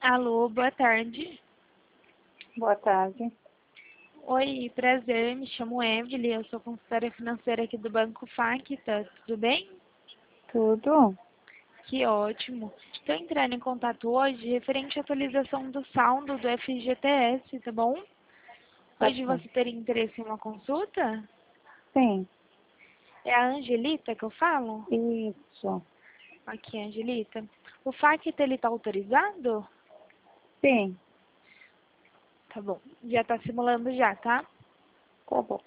Alô, boa tarde. Boa tarde. Oi, prazer, me chamo Emily, eu sou consultora financeira aqui do Banco Facta, tudo bem? Tudo? Que ótimo. Estou entrando em contato hoje referente à atualização do saldo do FGTS, tá bom? Tá Hoje bom. você teria interesse em uma consulta? Sim, É a Angelita que eu falo? isso. Aqui, Angelita. O Facta, ele tá autorizado? Sim, Tá bom, já tá simulando já, tá? tá bom.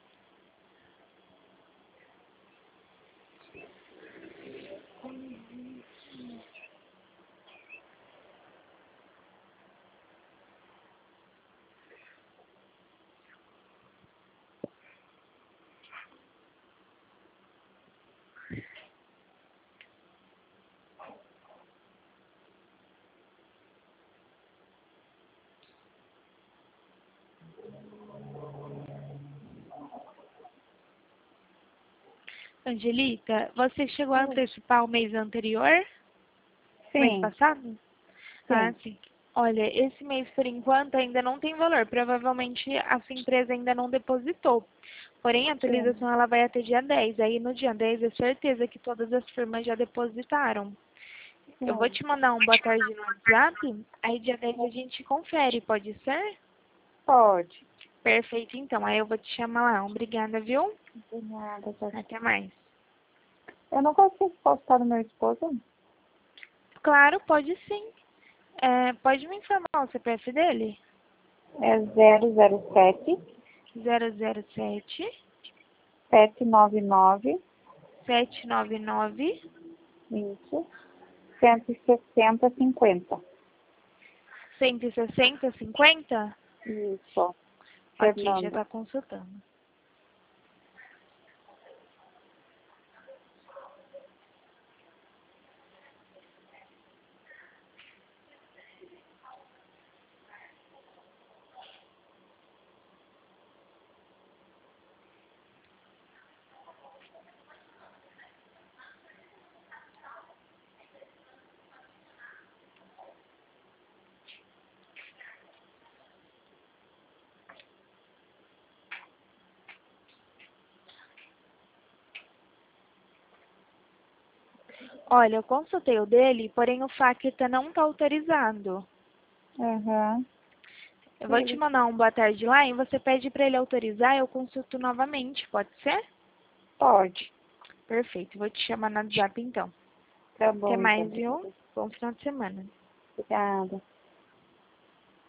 Angelita, você chegou a antecipar o mês anterior? Mês Sim, passado? Ah, sim. sim. Olha, esse mês, por enquanto, ainda não tem valor. Provavelmente a sua empresa ainda não depositou. Porém, a Sim. atualização ela vai até dia 10. Aí, no dia 10, é certeza que todas as firmas já depositaram. Eu vou Sim. te mandar um boa tarde no WhatsApp. Aí, dia 10 a gente confere, pode ser? Pode. Perfeito, então. Aí eu vou te chamar lá. Obrigada, viu? De nada, tá. Até mais. Eu não consigo postar no meu esposo? Claro, pode sim. Pode me informar o CPF dele? É 007 007 799, 799 isso, 160,50. 160,50? Isso, Ok, já Fernanda. está consultando. Olha, eu consultei o dele, porém o FAQTA não está autorizado. Aham. Eu vou te mandar um boa tarde lá e você pede para ele autorizar, eu consulto novamente, pode ser? Pode. Perfeito, vou te chamar no WhatsApp então. Tá Até bom, então. mais, viu? Bom final de semana. Obrigada.